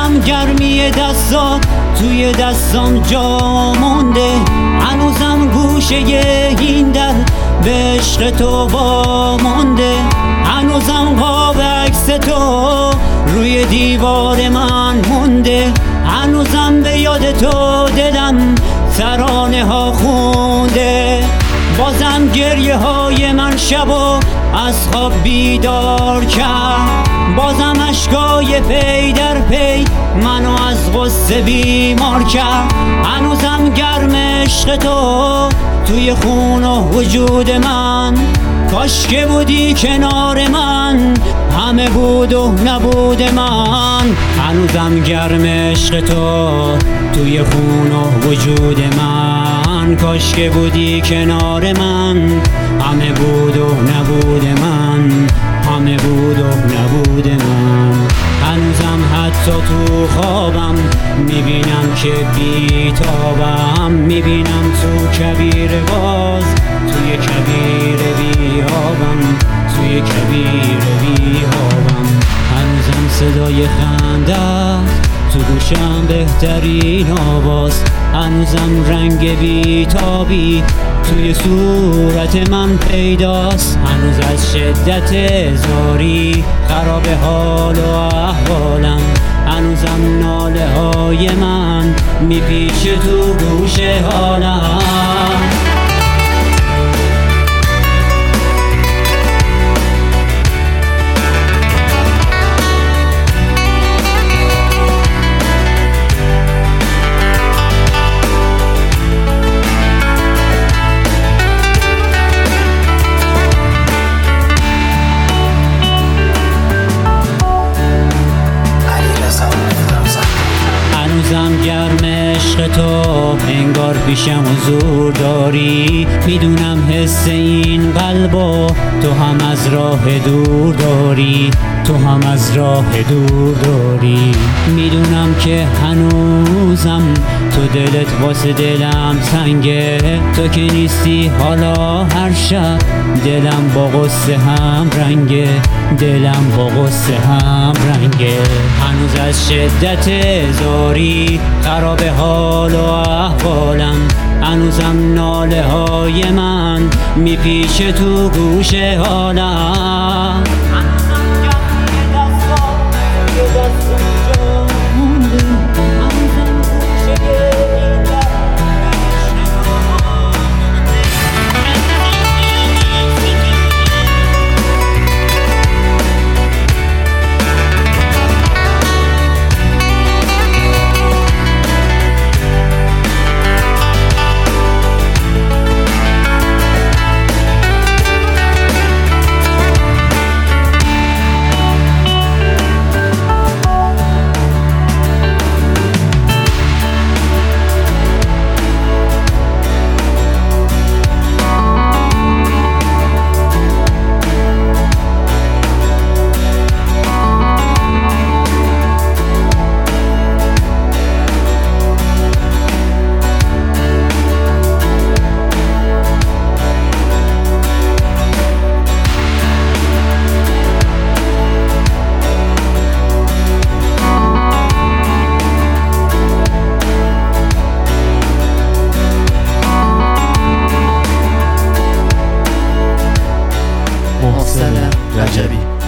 هنوزم گرمی دستات توی دستام جا مونده، هنوزم گوشه این در به عشق تو وامونده، هنوزم قاب عکس تو روی دیوار من مونده، هنوزم به یاد تو دلم ترانه ها خونده. بازم گریه های من شبو از خواب بیدار کرد، بازم اشکای پی در پی منو از غصه بیمار کرد. هنوزم گرم عشق تو توی خون و وجود من، کاش که بودی کنار من، همه بود و نبود من. هنوزم گرم عشق تو توی خون و وجود من، کاش که بودی کنار من، همه بود و نبود من، همه بود و نبود من. هنوزم حتی تو خوابم میبینم که بیتابم، میبینم تو کبیر باز، توی کبیر بیابم، توی کبیر بیابم. هنوزم صدای خنده تو گوشم بهترین آواز، هنوزم رنگ بیتابی توی صورت من پیداست، هنوز از شدت زاری خراب حال و احوالم، هنوزم ناله های من میپیچه تو گوش حالم. هنوزم گرم عشق تو انگار پیشم حضور داری، میدونم حس این قلبو تو هم از راه دور داری، تو هم از راه دور داری. میدونم که هنوزم تو دلت واسه دلم سنگه، تو که نیستی حالا هر شب دلم با غصه هم رنگه، دلم با غصه هم رنگه. هنوز از شدت زاری خراب حال و احوالم، هنوزم ناله های من میپیچه تو گوش حالم. محسن رجبی.